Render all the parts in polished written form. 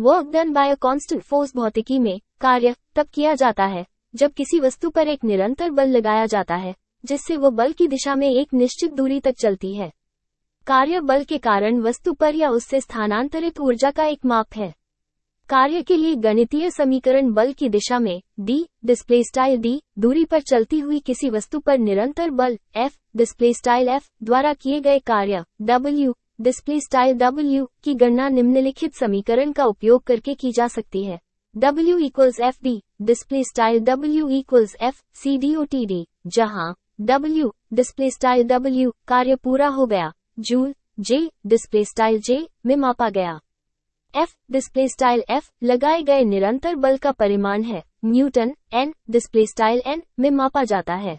Work done by a constant force. भौतिकी में कार्य तब किया जाता है जब किसी वस्तु पर एक निरंतर बल लगाया जाता है जिससे वो बल की दिशा में एक निश्चित दूरी तक चलती है। कार्य बल के कारण वस्तु पर या उससे स्थानांतरित ऊर्जा का एक माप है। कार्य के लिए गणितीय समीकरण बल की दिशा में d डिस्प्लेस्टाइल d दूरी पर चलती हुई किसी वस्तु पर निरंतर बल F डिस्प्लेस्टाइल F द्वारा किए गए कार्य W डिस्प्लेस्टाइल W की गणना निम्नलिखित समीकरण का उपयोग करके की जा सकती है। W equals F D displaystyle W equals F CDOTD, जहां W डिस्प्लेस्टाइल W कार्य पूरा हो गया, जूल J डिस्प्लेस्टाइल J में मापा गया, F डिस्प्लेस्टाइल F लगाए गए निरंतर बल का परिमाण है, न्यूटन N डिस्प्लेस्टाइल N में मापा जाता है।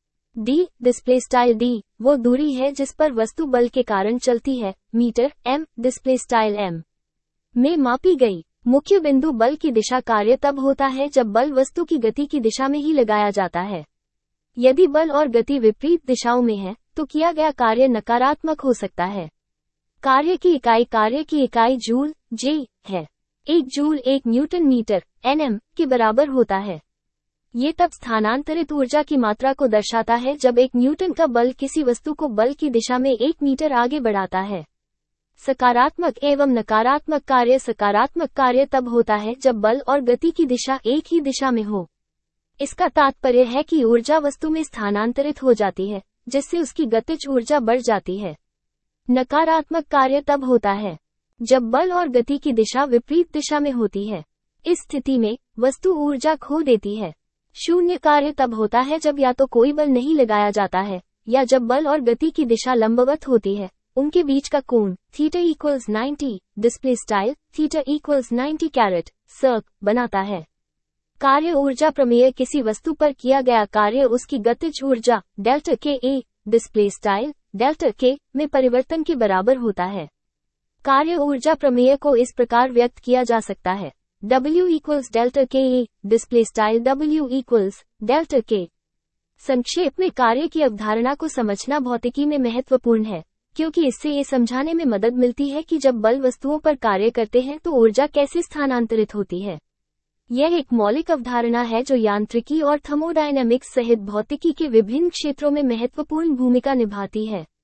D डिस्प्लेस्टाइल D वो दूरी है जिस पर वस्तु बल के कारण चलती है, मीटर M डिस्प्लेस्टाइल M में मापी गई। मुख्य बिंदु बल की दिशा कार्य तब होता है जब बल वस्तु की गति की दिशा में ही लगाया जाता है। यदि बल और गति विपरीत दिशाओं में है तो किया गया कार्य नकारात्मक हो सकता है। कार्य की इकाई जूल J है। 1 जूल 1 न्यूटन मीटर Nm के बराबर होता है। ये तब स्थानांतरित ऊर्जा की मात्रा को दर्शाता है जब 1 न्यूटन का बल किसी वस्तु को बल की दिशा में 1 मीटर आगे बढ़ाता है। सकारात्मक एवं नकारात्मक कार्य। सकारात्मक कार्य तब होता है जब बल और गति की दिशा एक ही दिशा में हो। इसका तात्पर्य है कि ऊर्जा वस्तु में स्थानांतरित हो जाती है जिससे उसकी गतिज ऊर्जा बढ़ जाती है। नकारात्मक कार्य तब होता है जब बल और गति की दिशा विपरीत दिशा में होती है। इस स्थिति में वस्तु ऊर्जा खो देती है। शून्य कार्य तब होता है जब या तो कोई बल नहीं लगाया जाता है या जब बल और गति की दिशा लंबवत होती है, उनके बीच का कोण theta equals 90 displaystyle theta equals 90 caret circ बनाता है। कार्य ऊर्जा प्रमेय किसी वस्तु पर किया गया कार्य उसकी गतिज ऊर्जा डेल्टा के ए डिस्प्लेस्टाइल डेल्टा के में परिवर्तन के बराबर होता है। कार्य ऊर्जा प्रमेय को इस प्रकार व्यक्त किया जा सकता है, W equals delta K A displaystyle W equals delta K. संक्षेप में कार्य की अवधारणा को समझना भौतिकी में महत्वपूर्ण है क्योंकि इससे ये समझाने में मदद मिलती है कि जब बल वस्तुओं पर कार्य करते हैं तो ऊर्जा कैसे स्थानांतरित होती है। यह एक मौलिक अवधारणा है जो यांत्रिकी और थर्मोडायनामिक्स सहित भौतिकी के विभिन्न क्षेत्रों में महत्वपूर्ण भूमिका निभाती है।